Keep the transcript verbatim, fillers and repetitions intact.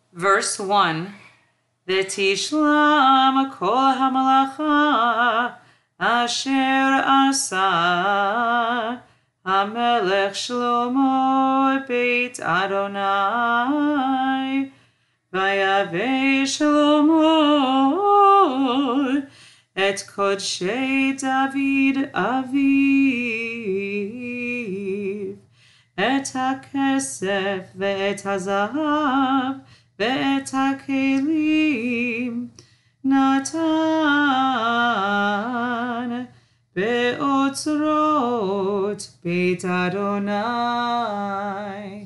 Verse one. V'tishlam kol hamalacha asher asa Hamelech Shlomo beit Adonai Vayaveh Shlomo et kodshei David aviv et hakesef ve'et hazahav ve'et hakelim Natan be'otzrot beit Adonai.